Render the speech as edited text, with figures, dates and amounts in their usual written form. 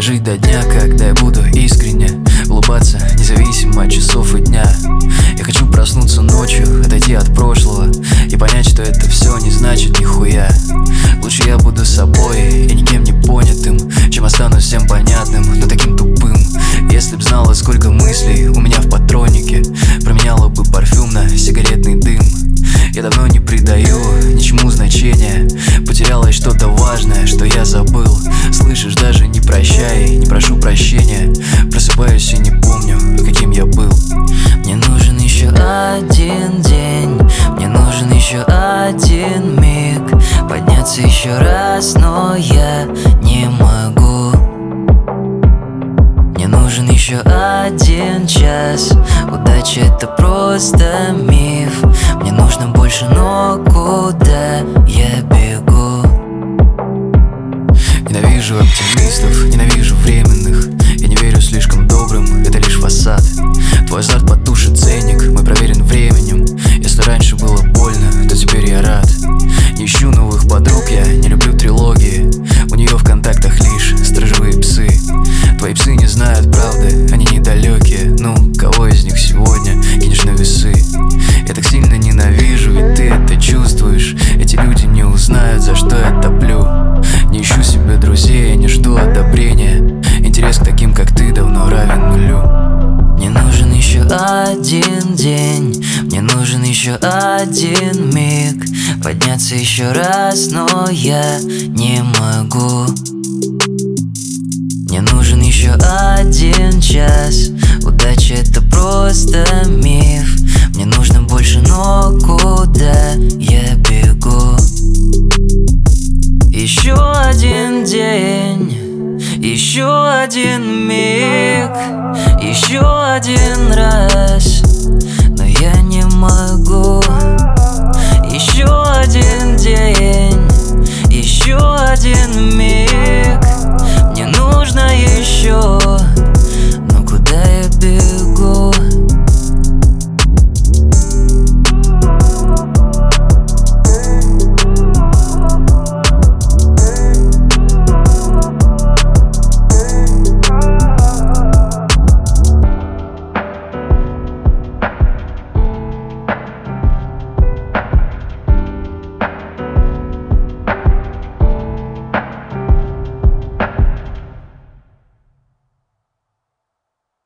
дожить до дня, когда я буду искренне улыбаться, независимо от часов и дня. Я хочу проснуться ночью, отойти от прошлого и понять, что это все не значит нихуя. Лучше я буду собой и никем не понятым, чем останусь всем понятным, но таким тупым. Если б знала, сколько мыслей у меня в патроннике, променяла бы парфюм на сигаретный дым. Я давно не придаю ничему значения, потерялось что-то важное, что я забыл. Слышишь, даже не прощай, не прошу прощения. Просыпаюсь и не помню, каким я был. Мне нужен еще один день, мне нужен еще один миг, подняться еще раз, но я не могу. Мне нужен еще один час, удача это просто миф. Мне нужно больше, но куда я бегу? Ненавижу оптимистов, ненавижу временных. Я не верю слишком добрым, это лишь фасад. Твой азарт потушит ценник, мы проверен временем. Если раньше было больно, то теперь я рад. Не ищу новых подруг, я не люблю трилогии. У нее в контактах лишь сторожевые псы. Твои псы не знают правды, они недалекие. Ну, кого из них сегодня кинешь на весы? Я так сильно ненавижу, и ты это чувствуешь. Эти люди не узнают, за что я топлю. Не ищу себе друзей, я не жду одобрения. Интерес к таким, как ты, давно равен нулю. Мне нужен еще один день, мне нужен еще один миг, подняться еще раз, но я не могу. Мне нужен еще один час, удача это просто миф. Мне нужно больше, но куда я бегу? Еще один день, еще один миг, еще один раз